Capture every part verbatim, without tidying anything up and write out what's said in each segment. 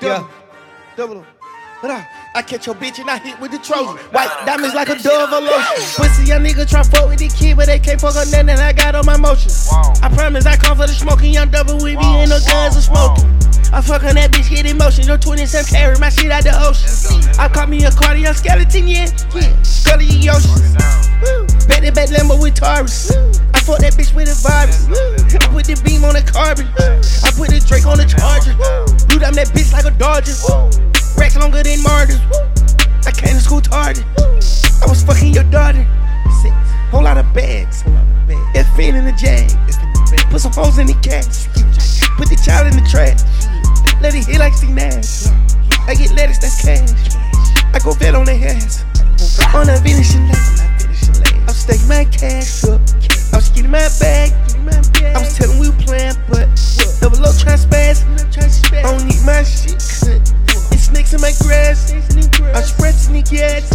Yeah. Double up. I catch your bitch and I hit with the Trojan. White diamonds like a dove or lotion. Pussy young nigga try fuck with the kid, but they can't fuck on nothing I got on my motion. I promise I come for the smoking, young double with me, ain't no guns or smoking. I fuck on that bitch, get emotion. Your twenty-seven carry my shit out the ocean. I caught me a cardio skeleton, yeah, yeah. Scully ocean. Bet that back Lambo with Taurus. I fuck that bitch with a virus. I put the beam on the carbon. I put the Drake on the charger. Blew down that bitch like a Dodger. Racks longer than martyrs. I came to school tardy. I was fucking your daughter. Whole lot of bags. F N in the jag. Put some holes in the cash. Put the child in the trash. Let it hit like C Nash. I get lettuce, that's cash. I go vet on the ass. On a finishing lane. I was staking my cash up. I was getting my bag. I was telling we were playing, but double low trying to spaz. I don't need my shit cut. It's snakes in my grass. I'm spread sneaky ass.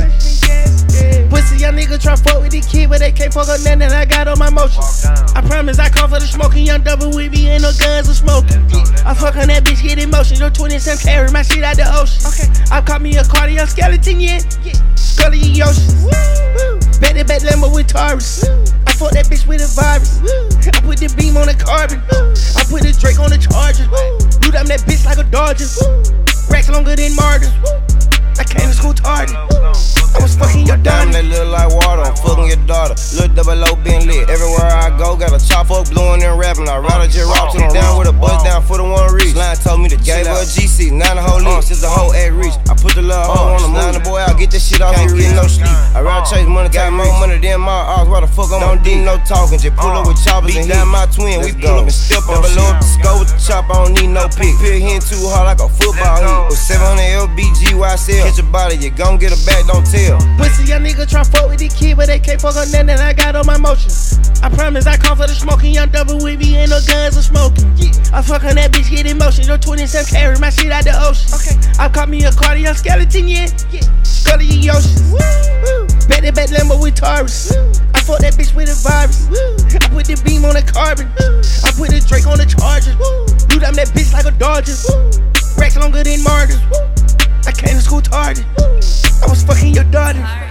Pussy young nigga try fuck with the kid, but they can't fuck on nothing I got on my motion. I promise I come for the smoking, young double with me, ain't no guns or smoking. I fuck on that bitch, get emotion. Your twenty-seven carry my shit out the ocean. I caught me a cardio skeleton, yeah. Scully ocean. Bet that back Lambo with Taurus. I fuck that bitch with a virus. I put the beam on the carbon. I put the Drake on the charger. Blew down that bitch like a Dodger. Racks longer than martyrs. I came to school tardy. I was fucking your daughter. They look like water, I'm fucking your daughter. Lil' double O been lit. Everywhere I go, got a chop up, blowing and rapping. I ride a jet rock to the down with a buzz down for the one reach. Line told me to gave her a G C, nine a whole leaf. Since the whole at reach, I put the little hoe on the line. The boy out, get this shit off, can't get no sleep. I ride chase money, got more money than my odds. Why the fuck I'm don't need no talking, just pull up with choppers and down my twin. We pull up and step on shit. Double up the scope with the chop, I don't need no pick. Pill hitting too hard like a football hit. With seven hundred L B G Y C L. Catch your body, you gon' get a back, don't tell. Pussy young nigga try fuck with the kid, but they can't fuck on nothing I got on my motion. I promise I come for the smoking, young double with me, ain't no guns or smoking. I fuck on that bitch, get emotion. Your twenty-seven carry my shit out the ocean. I caught me a cardio skeleton, yeah. Scully ocean. Bet that back Lambo with Taurus. I fuck that bitch with a virus. I put the beam on the carbon. I put the Drake on the charger. Blew down that bitch like a Dodger. Racks longer than martyrs. I came to school tardy. I was fucking your daughter.